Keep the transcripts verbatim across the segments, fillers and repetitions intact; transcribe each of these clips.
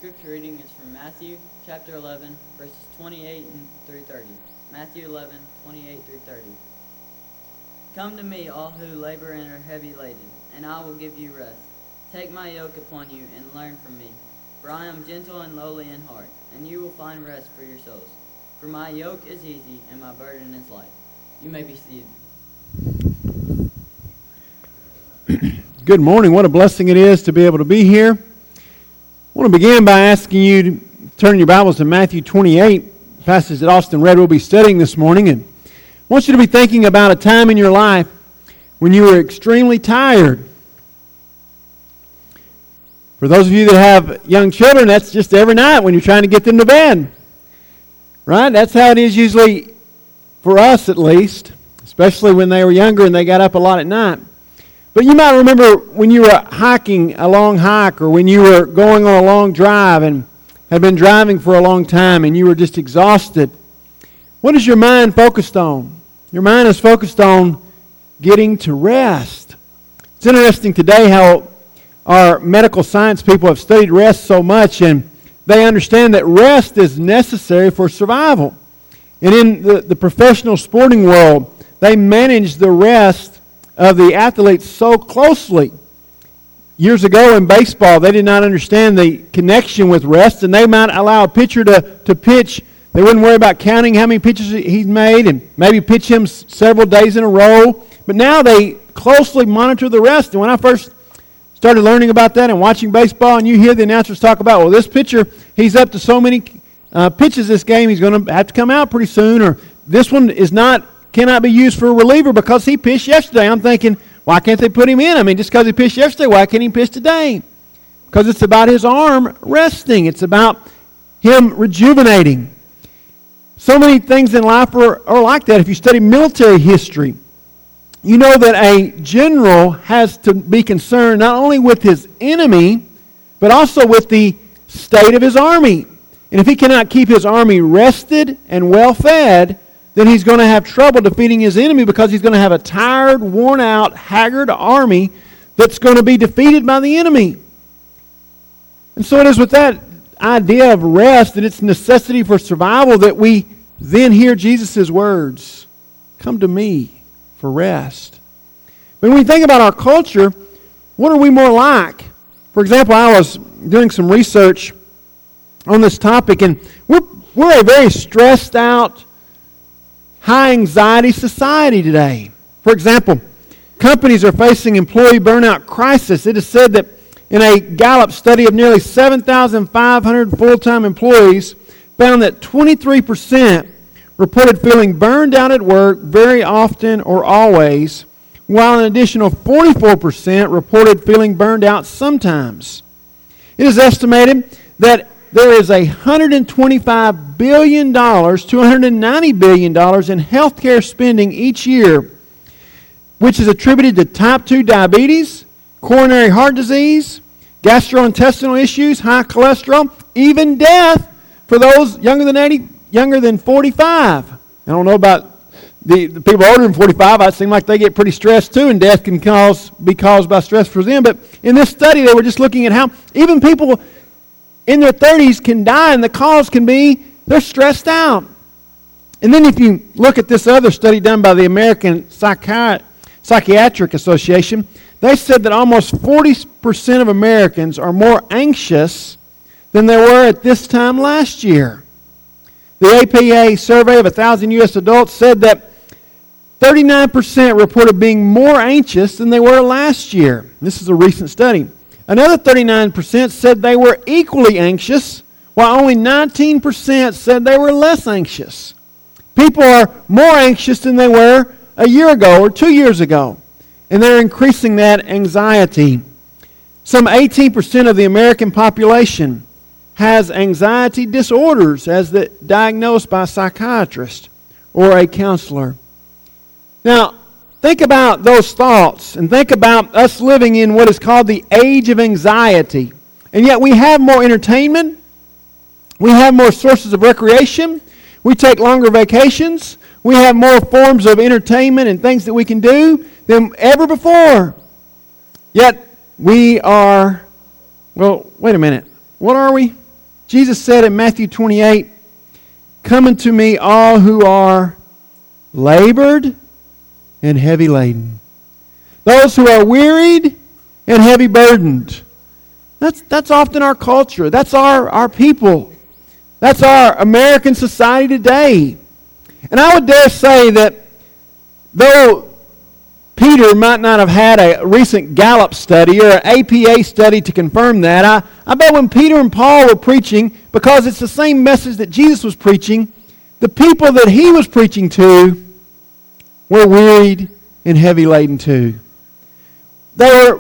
scripture reading is from Matthew chapter eleven, verses twenty-eight through thirty. Matthew eleven, twenty-eight through thirty. Come to me, all who labor and are heavy laden, and I will give you rest. Take my yoke upon you and learn from me, for I am gentle and lowly in heart, and you will find rest for your souls. For my yoke is easy and my burden is light. You may be seated. Good morning. What a blessing it is to be able to be here. I want to begin by asking you to turn your Bibles to Matthew twenty-eight, passage that Austin read we'll be studying this morning. And I want you to be thinking about a time in your life when you were extremely tired. For those of you that have young children, that's just every night when you're trying to get them to bed. Right? That's how it is usually for us at least, especially when they were younger and they got up a lot at night. But you might remember when you were hiking a long hike or when you were going on a long drive and had been driving for a long time and you were just exhausted. What is your mind focused on? Your mind is focused on getting to rest. It's interesting today how our medical science people have studied rest so much, and they understand that rest is necessary for survival. And in the, the professional sporting world, they manage the rest of the athletes so closely. Years ago in baseball, they did not understand the connection with rest, and they might allow a pitcher to, to pitch. They wouldn't worry about counting how many pitches he's made and maybe pitch him s- several days in a row. But now they closely monitor the rest. And when I first started learning about that and watching baseball, and you hear the announcers talk about, well, this pitcher, he's up to so many uh, pitches this game, he's going to have to come out pretty soon, or this one is not cannot be used for a reliever because he pitched yesterday. I'm thinking, why can't they put him in? I mean, just because he pitched yesterday, why can't he pitch today? Because it's about his arm resting. It's about him rejuvenating. So many things in life are, are like that. If you study military history, you know that a general has to be concerned not only with his enemy, but also with the state of his army. And if he cannot keep his army rested and well-fed, then he's going to have trouble defeating his enemy because he's going to have a tired, worn-out, haggard army that's going to be defeated by the enemy. And so it is with that idea of rest and its necessity for survival that we then hear Jesus' words, "Come to me for rest." When we think about our culture, what are we more like? For example, I was doing some research on this topic, and we're, we're a very stressed out, high anxiety society today. For example, companies are facing employee burnout crisis. It is said that in a Gallup study of nearly seven thousand five hundred full-time employees found that twenty-three percent reported feeling burned out at work very often or always, while an additional forty-four percent reported feeling burned out sometimes. It is estimated that there is one hundred twenty-five billion dollars to one hundred ninety billion dollars in healthcare spending each year, which is attributed to type two diabetes, coronary heart disease, gastrointestinal issues, high cholesterol, even death for those younger than eighty, younger than forty-five. I don't know about the, the people older than forty-five. It seems like they get pretty stressed too, and death can cause be caused by stress for them. But in this study, they were just looking at how even people in their thirties can die, and the cause can be they're stressed out. And then if you look at this other study done by the American Psychi- Psychiatric Association, they said that almost forty percent of Americans are more anxious than they were at this time last year. The A P A survey of one thousand U S adults said that thirty-nine percent reported being more anxious than they were last year. This is a recent study. Another thirty-nine percent said they were equally anxious, while only nineteen percent said they were less anxious. People are more anxious than they were a year ago or two years ago, and they're increasing that anxiety. Some eighteen percent of the American population has anxiety disorders as the, diagnosed by a psychiatrist or a counselor. Now, think about those thoughts and think about us living in what is called the age of anxiety. And yet we have more entertainment. We have more sources of recreation. We take longer vacations. We have more forms of entertainment and things that we can do than ever before. Yet we are, well, wait a minute. What are we? Jesus said in Matthew twenty-eight, "Come unto me all who are labored and heavy laden." Those who are wearied and heavy burdened. That's, that's often our culture. That's our, our people. That's our American society today. And I would dare say that though Peter might not have had a recent Gallup study or an A P A study to confirm that, I, I bet when Peter and Paul were preaching, because it's the same message that Jesus was preaching, the people that he was preaching to were wearied and heavy laden too. They were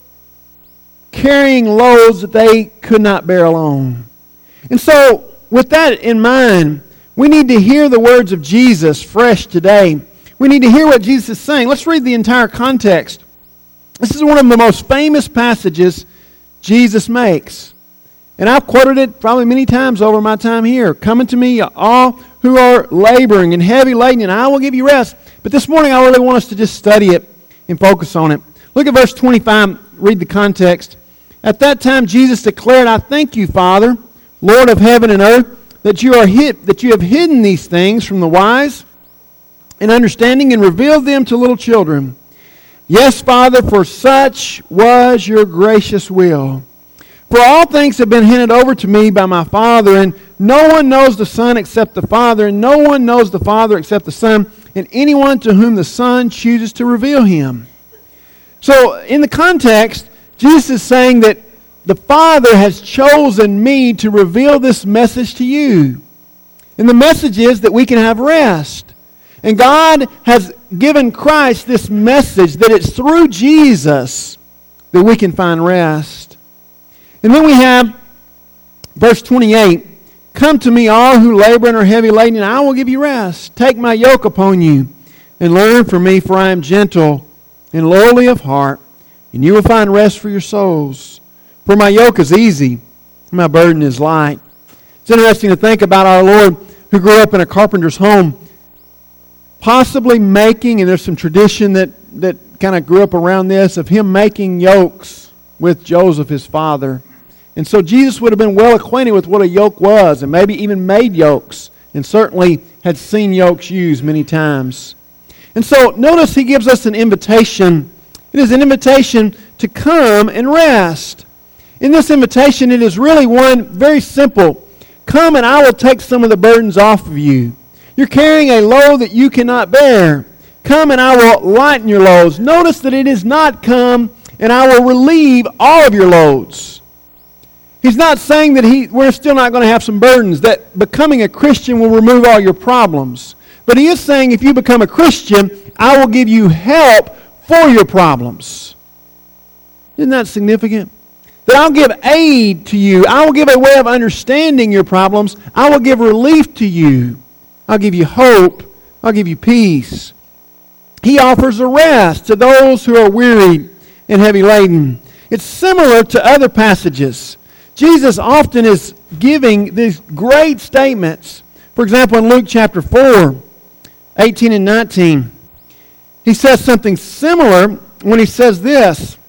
carrying loads that they could not bear alone. And so, with that in mind, we need to hear the words of Jesus fresh today. We need to hear what Jesus is saying. Let's read the entire context. This is one of the most famous passages Jesus makes. And I've quoted it probably many times over my time here. "Come unto me, all who are laboring and heavy laden, and I will give you rest." But this morning I really want us to just study it and focus on it. Look at verse twenty-five. Read the context. "At that time Jesus declared, I thank you, Father, Lord of heaven and earth, that you are hid, that you have hidden these things from the wise and understanding and revealed them to little children. Yes, Father, for such was your gracious will. For all things have been handed over to me by my Father, and no one knows the Son except the Father, and no one knows the Father except the Son, and anyone to whom the Son chooses to reveal him." So, in the context, Jesus is saying that the Father has chosen me to reveal this message to you. And the message is that we can have rest. And God has given Christ this message that it's through Jesus that we can find rest. And then we have verse twenty-eight. "Come to me all who labor and are heavy laden, and I will give you rest. Take my yoke upon you and learn from me, for I am gentle and lowly of heart, and you will find rest for your souls. For my yoke is easy, and my burden is light." It's interesting to think about our Lord, who grew up in a carpenter's home, possibly making, and there's some tradition that, that kind of grew up around this, of him making yokes with Joseph, his father. And so Jesus would have been well acquainted with what a yoke was, and maybe even made yokes, and certainly had seen yokes used many times. And so notice he gives us an invitation. It is an invitation to come and rest. In this invitation, it is really one very simple. Come and I will take some of the burdens off of you. You're carrying a load that you cannot bear. Come and I will lighten your loads. Notice that it is not come and I will relieve all of your loads. He's not saying that he, we're still not going to have some burdens, that becoming a Christian will remove all your problems. But he is saying if you become a Christian, I will give you help for your problems. Isn't that significant? That I'll give aid to you. I will give a way of understanding your problems. I will give relief to you. I'll give you hope. I'll give you peace. He offers a rest to those who are wearied and heavy laden. It's similar to other passages. Jesus often is giving these great statements. For example, in Luke chapter four, eighteen and nineteen, he says something similar when he says this.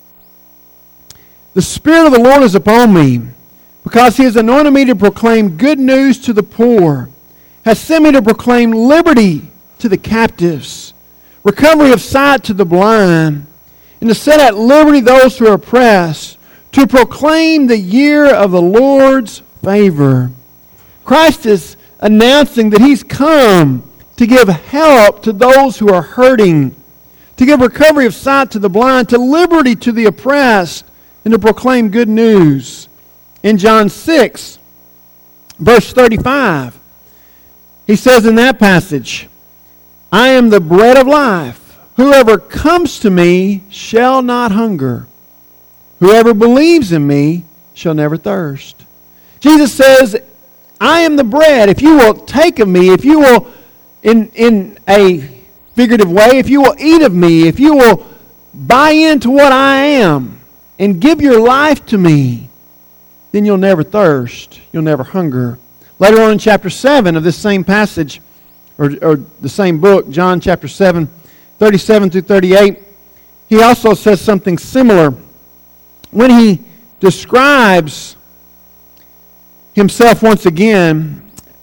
The Spirit of the Lord is upon me, because He has anointed me to proclaim good news to the poor, has sent me to proclaim liberty to the captives, recovery of sight to the blind, and to set at liberty those who are oppressed, to proclaim the year of the Lord's favor. Christ is announcing that He's come to give help to those who are hurting, to give recovery of sight to the blind, to liberty to the oppressed, and to proclaim good news. In John six, verse thirty-five, he says in that passage, I am the bread of life. Whoever comes to me shall not hunger. Whoever believes in me shall never thirst. Jesus says, I am the bread. If you will take of me, if you will, in, in a figurative way, if you will eat of me, if you will buy into what I am and give your life to me, then you'll never thirst. You'll never hunger. Later on in chapter seven of this same passage, or, or the same book, John chapter seven, thirty-seven through thirty-eight, he also says something similar when he describes himself once again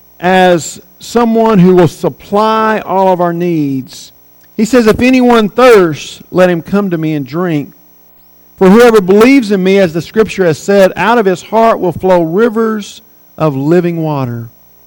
as someone who will supply all of our needs. He says, if anyone thirsts, let him come to me and drink. For whoever believes in me, as the Scripture has said, out of his heart will flow rivers of living water.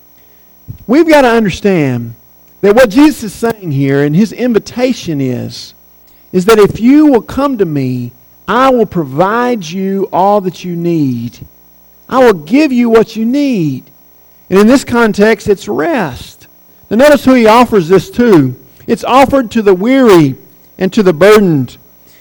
We've got to understand that what Jesus is saying here, and his invitation is, is that if you will come to me, I will provide you all that you need. I will give you what you need. And in this context, it's rest. Now notice who he offers this to. It's offered to the weary and to the burdened.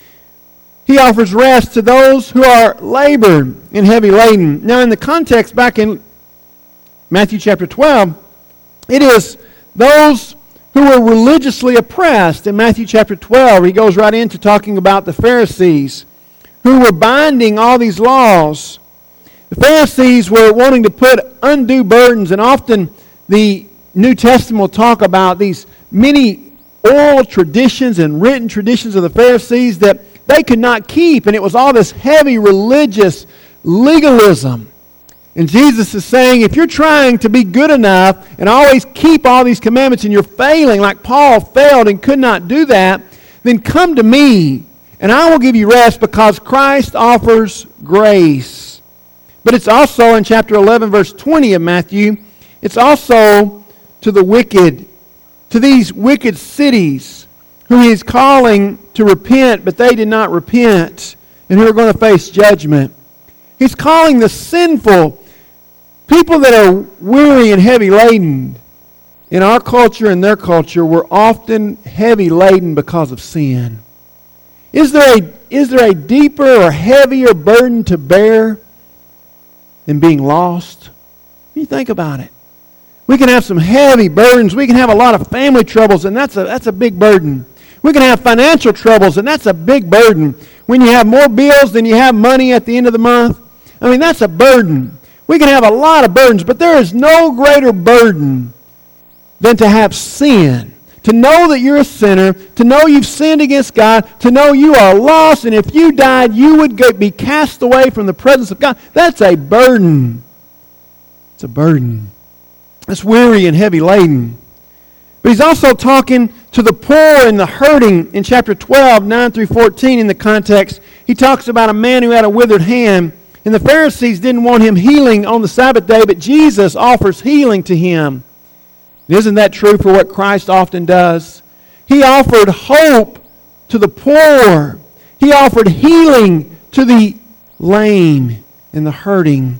He offers rest to those who are labored and heavy laden. Now in the context back in Matthew chapter twelve, it is those who were religiously oppressed. In Matthew chapter twelve, he goes right into talking about the Pharisees who were binding all these laws. The Pharisees were wanting to put undue burdens, and often the New Testament will talk about these many oral traditions and written traditions of the Pharisees that they could not keep, and it was all this heavy religious legalism. And Jesus is saying, if you're trying to be good enough and always keep all these commandments and you're failing like Paul failed and could not do that, then come to me and I will give you rest, because Christ offers grace. But it's also in chapter eleven, verse twenty of Matthew, it's also to the wicked, to these wicked cities who he is calling to repent, but they did not repent, and who are going to face judgment. He's calling the sinful, people that are weary and heavy laden. In our culture and their culture, we're often heavy laden because of sin. Is there a, is there a deeper or heavier burden to bear than being lost? You think about it. We can have some heavy burdens. We can have a lot of family troubles, and that's a, that's a big burden. We can have financial troubles, and that's a big burden. When you have more bills than you have money at the end of the month, I mean, that's a burden. We can have a lot of burdens, but there is no greater burden than to have sin. To know that you're a sinner, to know you've sinned against God, to know you are lost, and if you died, you would go, be cast away from the presence of God. That's a burden. It's a burden. It's weary and heavy laden. But he's also talking to the poor and the hurting in chapter twelve, nine through fourteen in the context. He talks about a man who had a withered hand, and the Pharisees didn't want him healing on the Sabbath day, but Jesus offers healing to him. And isn't that true for what Christ often does? He offered hope to the poor. He offered healing to the lame and the hurting.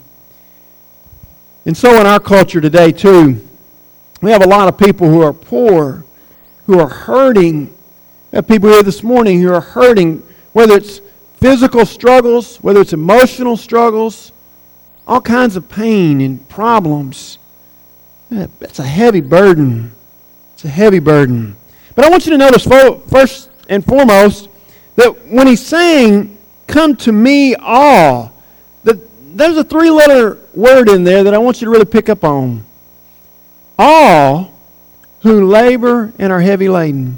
And so in our culture today too, we have a lot of people who are poor, who are hurting. We have people here this morning who are hurting, whether it's physical struggles, whether it's emotional struggles, all kinds of pain and problems. That's a heavy burden. It's a heavy burden. But I want you to notice first and foremost that when he's saying, come to me all, that there's a three-letter word in there that I want you to really pick up on. All who labor and are heavy laden.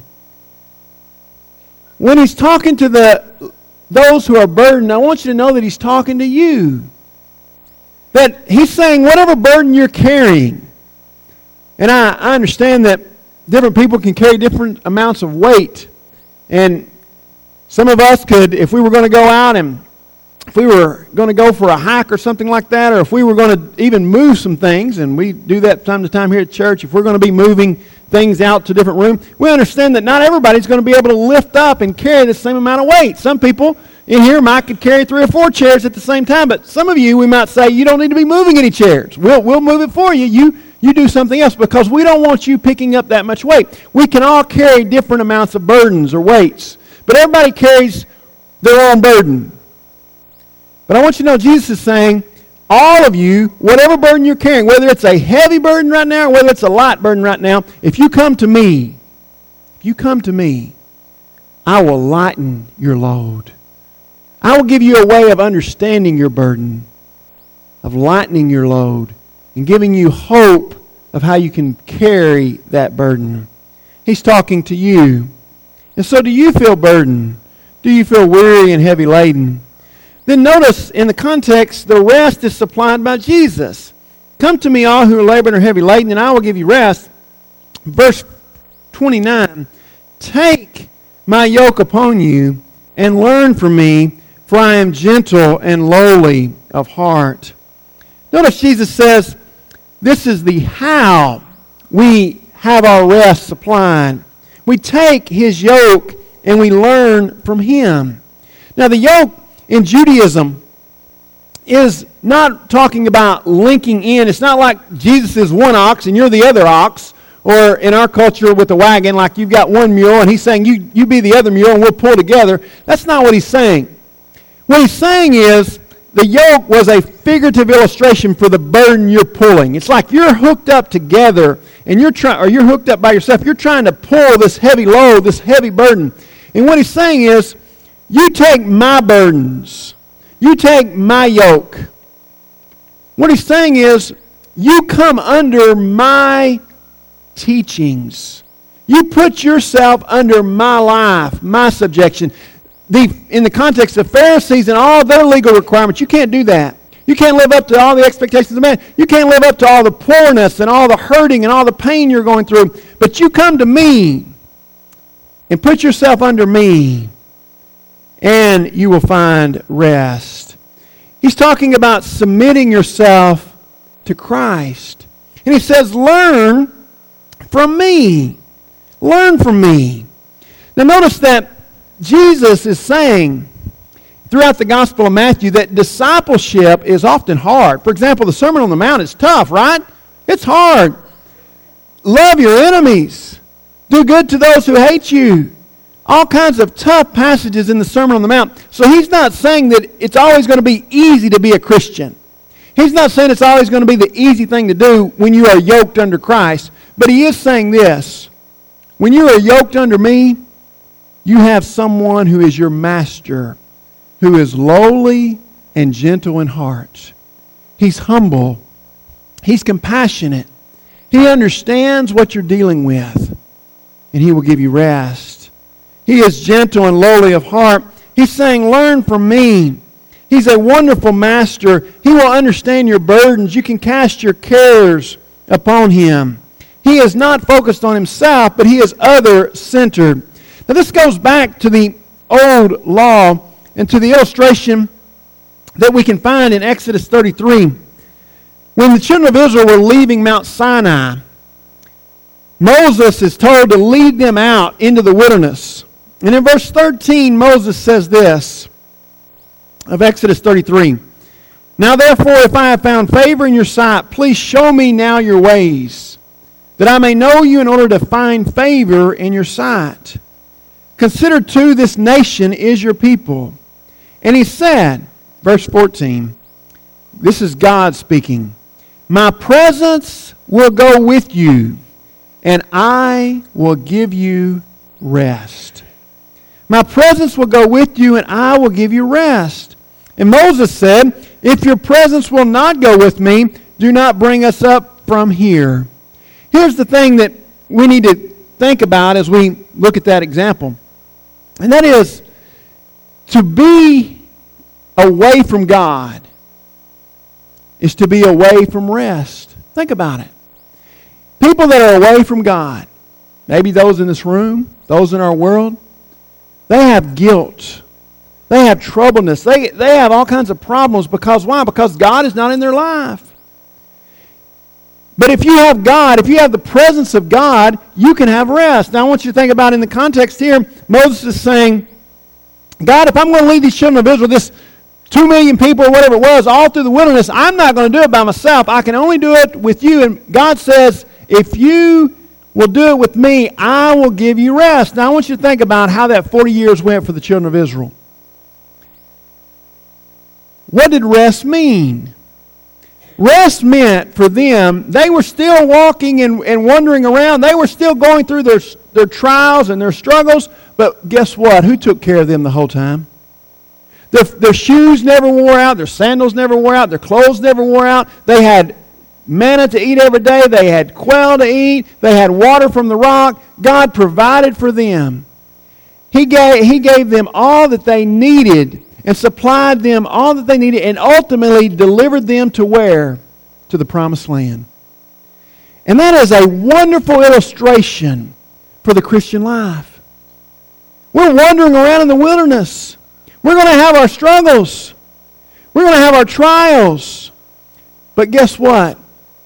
When he's talking to the those who are burdened, I want you to know that he's talking to you. That he's saying whatever burden you're carrying. And I, I understand that different people can carry different amounts of weight. And some of us could, if we were going to go out and if we were going to go for a hike or something like that, or if we were going to even move some things, and we do that time to time here at church, if we're going to be moving things out to different rooms, we understand that not everybody's going to be able to lift up and carry the same amount of weight. Some people in here might could carry three or four chairs at the same time, but some of you, we might say, you don't need to be moving any chairs. We'll, we'll move it for you. You You do something else, because we don't want you picking up that much weight. We can all carry different amounts of burdens or weights, but everybody carries their own burden. But I want you to know Jesus is saying, all of you, whatever burden you're carrying, whether it's a heavy burden right now or whether it's a light burden right now, if you come to me, if you come to me, I will lighten your load. I will give you a way of understanding your burden, of lightening your load, and giving you hope of how you can carry that burden. He's talking to you. And so do you feel burdened? Do you feel weary and heavy laden? Then notice in the context, the rest is supplied by Jesus. Come to me, all who are laboring and are heavy laden, and I will give you rest. Verse twenty-nine, take my yoke upon you and learn from me, for I am gentle and lowly of heart. Notice Jesus says, this is the how we have our rest supplied. We take his yoke and we learn from him. Now the yoke in Judaism is not talking about linking in. It's not like Jesus is one ox and you're the other ox. Or in our culture with the wagon, like you've got one mule and he's saying, you, you be the other mule and we'll pull together. That's not what he's saying. What he's saying is, the yoke was a figurative illustration for the burden you're pulling. It's like you're hooked up together and you're trying, or you're hooked up by yourself. You're trying to pull this heavy load, this heavy burden. And what he's saying is, you take my burdens. You take my yoke. What he's saying is, you come under my teachings. You put yourself under my life, my subjection. The, in the context of Pharisees and all their legal requirements, you can't do that. You can't live up to all the expectations of man. You can't live up to all the poorness and all the hurting and all the pain you're going through. But you come to me and put yourself under me, and you will find rest. He's talking about submitting yourself to Christ. And he says, learn from me. Learn from me. Now notice that Jesus is saying throughout the Gospel of Matthew that discipleship is often hard. For example, the Sermon on the Mount is tough, right? It's hard. Love your enemies. Do good to those who hate you. All kinds of tough passages in the Sermon on the Mount. So he's not saying that it's always going to be easy to be a Christian. He's not saying it's always going to be the easy thing to do when you are yoked under Christ. But he is saying this. When you are yoked under me, you have someone who is your master, who is lowly and gentle in heart. He's humble. He's compassionate. He understands what you're dealing with, and he will give you rest. He is gentle and lowly of heart. He's saying, learn from me. He's a wonderful master. He will understand your burdens. You can cast your cares upon him. He is not focused on himself, but he is other-centered. Now this goes back to the old law and to the illustration that we can find in Exodus thirty-three. When the children of Israel were leaving Mount Sinai, Moses is told to lead them out into the wilderness. And in verse thirteen, Moses says this of Exodus thirty-three. Now therefore, if I have found favor in your sight, please show me now your ways, that I may know you in order to find favor in your sight. Consider too, this nation is your people. And he said, verse fourteen, this is God speaking, my presence will go with you, and I will give you rest. My presence will go with you, and I will give you rest. And Moses said, if your presence will not go with me, do not bring us up from here. Here's the thing that we need to think about as we look at that example. And that is, to be away from God is to be away from rest. Think about it. People that are away from God, maybe those in this room, those in our world, they have guilt. They have troubleness. They, they have all kinds of problems. Because why? Because God is not in their life. But if you have God, if you have the presence of God, you can have rest. Now I want you to think about in the context here, Moses is saying, God, if I'm going to lead these children of Israel, this two million people or whatever it was, all through the wilderness, I'm not going to do it by myself. I can only do it with you. And God says, if you will do it with me, I will give you rest. Now I want you to think about how that forty years went for the children of Israel. What did rest mean? Rest meant for them, they were still walking and, and wandering around. They were still going through their, their trials and their struggles. But guess what? Who took care of them the whole time? Their, their shoes never wore out. Their sandals never wore out. Their clothes never wore out. They had manna to eat every day. They had quail to eat. They had water from the rock. God provided for them. He gave, he gave them all that they needed and supplied them all that they needed and ultimately delivered them to where? to the promised land. And that is a wonderful illustration for the Christian life. We're wandering around in the wilderness. We're going to have our struggles. We're going to have our trials. But guess what?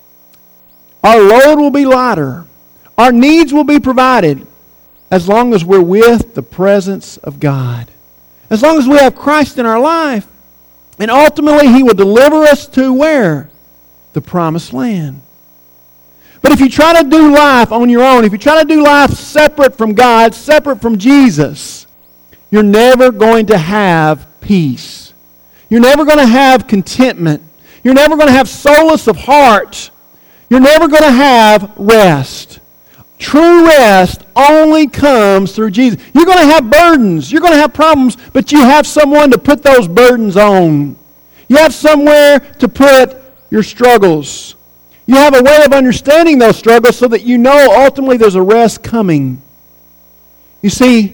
Our load will be lighter. Our needs will be provided as long as we're with the presence of God. As long as we have Christ in our life. And ultimately, He will deliver us to where? The promised land. But if you try to do life on your own, if you try to do life separate from God, separate from Jesus, you're never going to have peace. You're never going to have contentment. You're never going to have solace of heart. You're never going to have rest. True rest only comes through Jesus. You're going to have burdens. You're going to have problems, but you have someone to put those burdens on. You have somewhere to put your struggles. You have a way of understanding those struggles so that you know ultimately there's a rest coming. You see,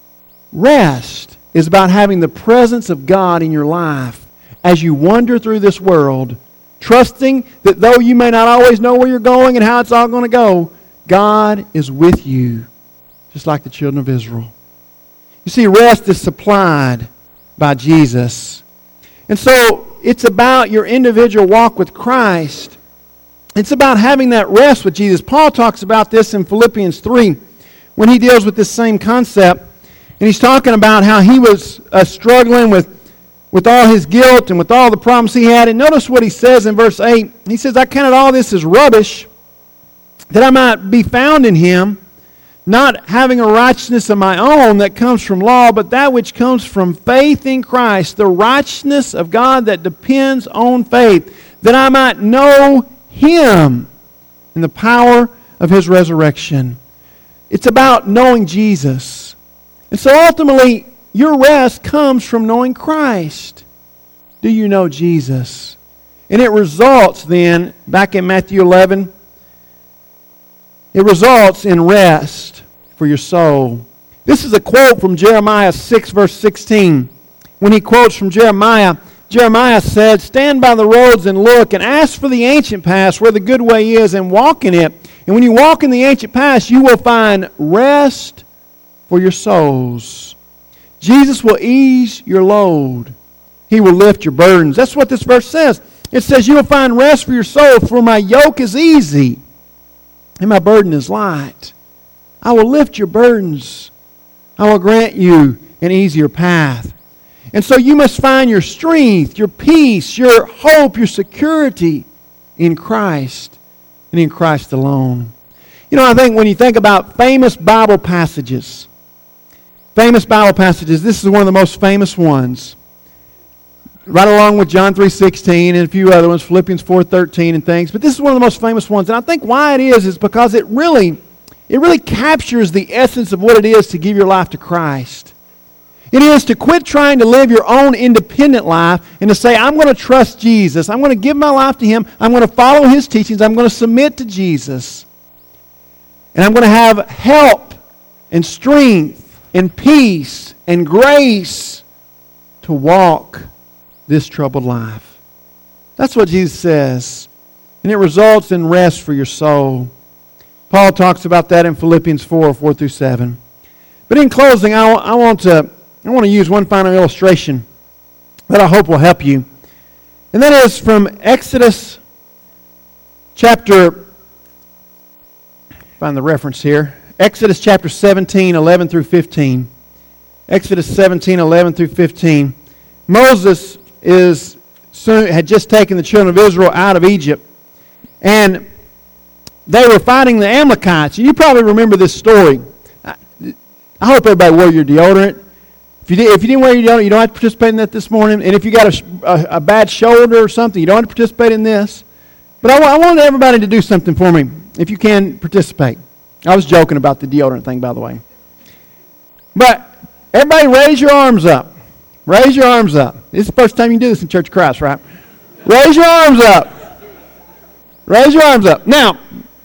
rest is about having the presence of God in your life as you wander through this world, trusting that though you may not always know where you're going and how it's all going to go, God is with you, just like the children of Israel. You see, rest is supplied by Jesus. And so it's about your individual walk with Christ. It's about having that rest with Jesus. Paul talks about this in Philippians three when he deals with this same concept. And he's talking about how he was uh, struggling with, with all his guilt and with all the problems he had. And notice what he says in verse eight. He says, I counted all this as rubbish, that I might be found in Him, not having a righteousness of my own that comes from law, but that which comes from faith in Christ, the righteousness of God that depends on faith, that I might know Him in the power of His resurrection. It's about knowing Jesus. And so ultimately, your rest comes from knowing Christ. Do you know Jesus? And it results then, back in Matthew eleven, it results in rest for your soul. This is a quote from Jeremiah six, verse sixteen. When he quotes from Jeremiah, Jeremiah said, stand by the roads and look, and ask for the ancient paths where the good way is, and walk in it. And when you walk in the ancient paths, you will find rest for your souls. Jesus will ease your load. He will lift your burdens. That's what this verse says. It says, you will find rest for your soul, for my yoke is easy, and my burden is light. I will lift your burdens. I will grant you an easier path. And so you must find your strength, your peace, your hope, your security in Christ and in Christ alone. You know, I think when you think about famous Bible passages, famous Bible passages, this is one of the most famous ones. Right along with John three sixteen and a few other ones, Philippians four thirteen and things. But this is one of the most famous ones. And I think why it is is because it really, it really captures the essence of what it is to give your life to Christ. It is to quit trying to live your own independent life and to say, I'm going to trust Jesus. I'm going to give my life to Him. I'm going to follow His teachings. I'm going to submit to Jesus. And I'm going to have help and strength and peace and grace to walk this troubled life. That's what Jesus says. And it results in rest for your soul. Paul talks about that in Philippians four, four through seven. But in closing, I, I want to I want to use one final illustration that I hope will help you. And that is from Exodus chapter, find the reference here, Exodus chapter seventeen, eleven through fifteen. Exodus seventeen, eleven through fifteen. Moses is soon, had just taken the children of Israel out of Egypt. And they were fighting the Amalekites. You probably remember this story. I, I hope everybody wore your deodorant. If you, did, if you didn't wear your deodorant, you don't have to participate in that this morning. And if you got a, a, a bad shoulder or something, you don't have to participate in this. But I, I wanted everybody to do something for me, if you can participate. I was joking about the deodorant thing, by the way. But everybody raise your arms up. Raise your arms up. This is the first time you can do this in Church of Christ, right? Raise your arms up. Raise your arms up. Now,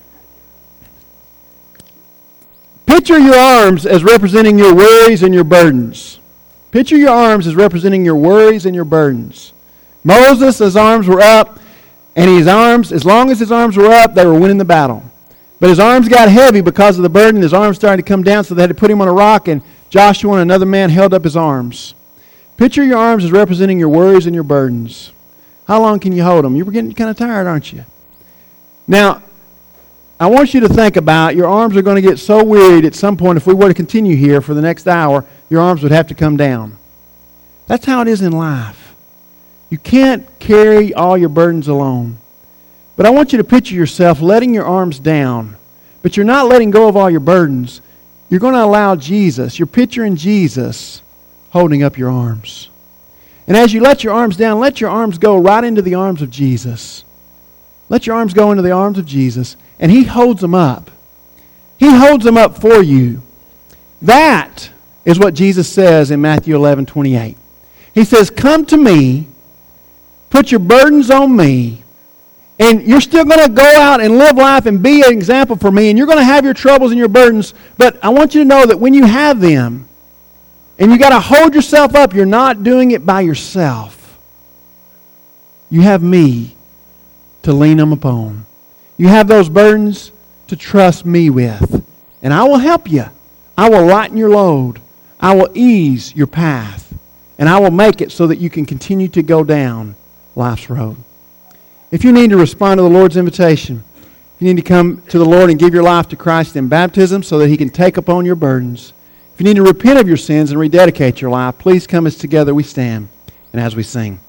picture your arms as representing your worries and your burdens. Picture your arms as representing your worries and your burdens. Moses' arms were up. And his arms, as long as his arms were up, they were winning the battle. But his arms got heavy because of the burden. His arms started to come down, so they had to put him on a rock, and Joshua and another man held up his arms. Picture your arms as representing your worries and your burdens. How long can you hold them? You're getting kind of tired, aren't you? Now, I want you to think about your arms are going to get so wearied at some point. If we were to continue here for the next hour, your arms would have to come down. That's how it is in life. You can't carry all your burdens alone. But I want you to picture yourself letting your arms down. But you're not letting go of all your burdens. You're going to allow Jesus, you're picturing Jesus holding up your arms. And as you let your arms down, let your arms go right into the arms of Jesus. Let your arms go into the arms of Jesus, and He holds them up. He holds them up for you. That is what Jesus says in Matthew eleven twenty-eight. He says, "Come to me, put your burdens on me, and you're still going to go out and live life and be an example for me, and you're going to have your troubles and your burdens, but I want you to know that when you have them, and you got to hold yourself up, you're not doing it by yourself. You have me to lean them upon. You have those burdens to trust me with, and I will help you. I will lighten your load. I will ease your path, and I will make it so that you can continue to go down life's road." If you need to respond to the Lord's invitation, if you need to come to the Lord and give your life to Christ in baptism so that He can take upon your burdens, if you need to repent of your sins and rededicate your life, please come as together we stand and as we sing.